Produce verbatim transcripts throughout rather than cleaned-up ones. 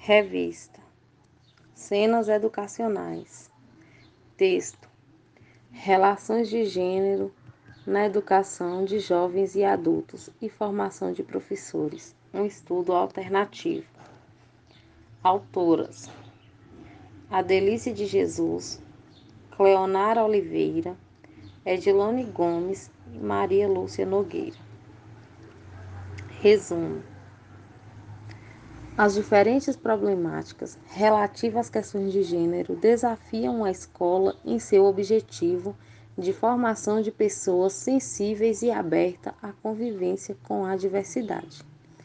Revista. Cenas educacionais. Texto. Relações de gênero na educação de jovens e adultos e formação de professores. Um estudo alternativo. Autoras: Adelice de Jesus, Cleonara Oliveira, Edilone Gomes e Maria Lúcia Nogueira. Resumo: as diferentes problemáticas relativas às questões de gênero desafiam a escola em seu objetivo de formação de pessoas sensíveis e abertas à convivência com a diversidade.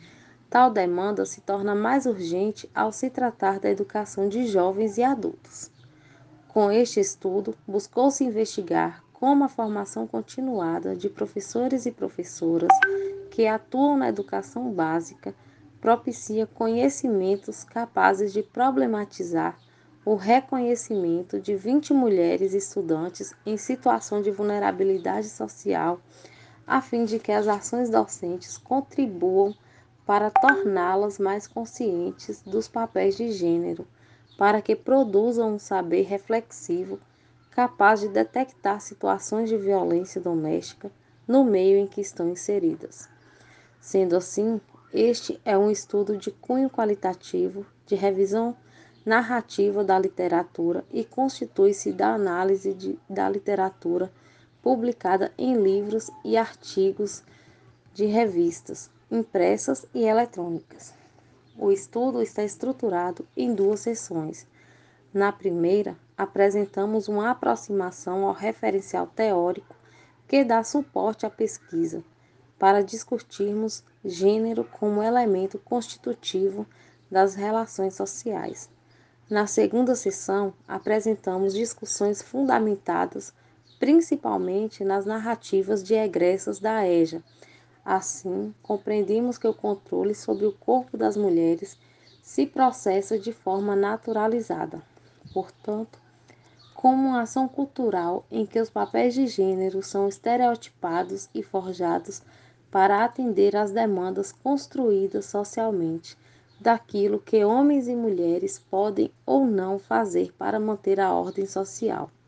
Tal demanda se torna mais urgente ao se tratar da educação de jovens e adultos. Com este estudo, buscou-se investigar como a formação continuada de professores e professoras que atuam na educação básica propicia conhecimentos capazes de problematizar o reconhecimento de vinte mulheres estudantes em situação de vulnerabilidade social, a fim de que as ações docentes contribuam para torná-las mais conscientes dos papéis de gênero, para que produzam um saber reflexivo capaz de detectar situações de violência doméstica no meio em que estão inseridas. Sendo assim, este é um estudo de cunho qualitativo, de revisão narrativa da literatura e constitui-se da análise de, da literatura publicada em livros e artigos de revistas, impressas e eletrônicas. O estudo está estruturado em duas seções. Na primeira, apresentamos uma aproximação ao referencial teórico que dá suporte à pesquisa, para discutirmos gênero como elemento constitutivo das relações sociais. Na segunda sessão, apresentamos discussões fundamentadas principalmente nas narrativas de egressas da E J A. Assim, compreendemos que o controle sobre o corpo das mulheres se processa de forma naturalizada. Portanto, como uma ação cultural em que os papéis de gênero são estereotipados e forjados para atender às demandas construídas socialmente daquilo que homens e mulheres podem ou não fazer para manter a ordem social.